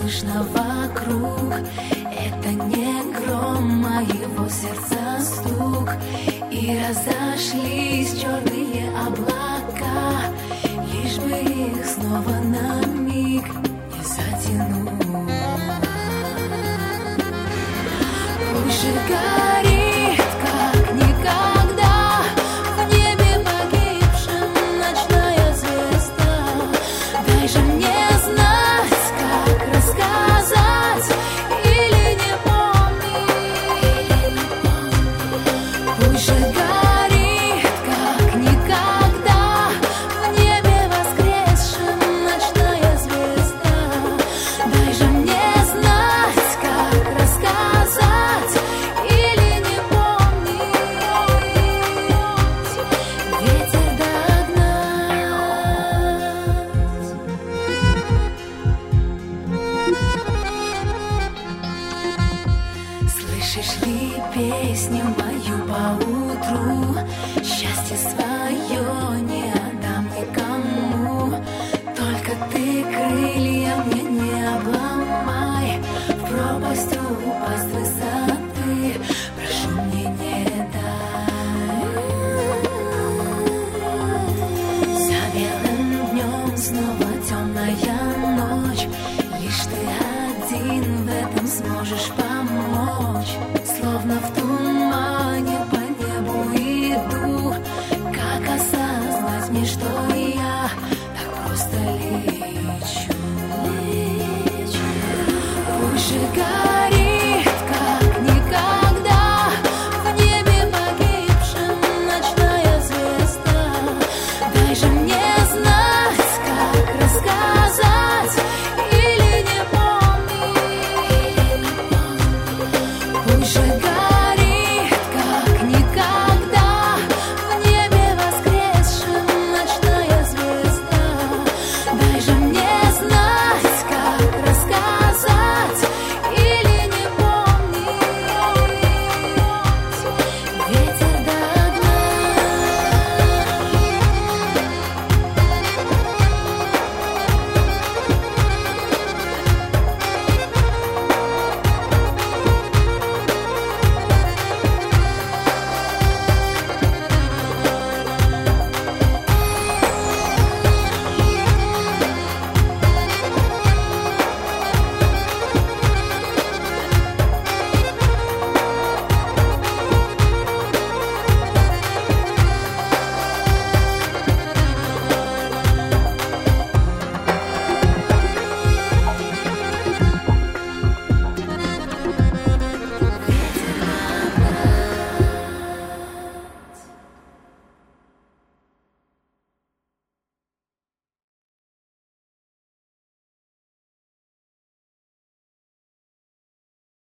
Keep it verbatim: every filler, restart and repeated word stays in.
слышно вокруг. Это не гром, а его сердца стук. И разошлись черные облака, лишь бы их снова на миг не затянуть. Пусть же горит, как никогда, в небе погибшем ночная звезда. Дай же мне знать, как рассказать, или не помнить. Пусть же горит, как никогда, в небе воскресшем ночная звезда. Дай же мне знать, как рассказать, или не помнить. Ветер догнать. Слышишь ли песню мою поутру? Счастье свое не отдам никому. Только ты крылья мне не обломай, в пропасть упасть высоты прошу мне не дай. За белым днем снова темная ночь, лишь ты один в этом сможешь помочь. Словно в тумане по небу иду, как осознать мне, что я так просто лечу. Пусть же горит,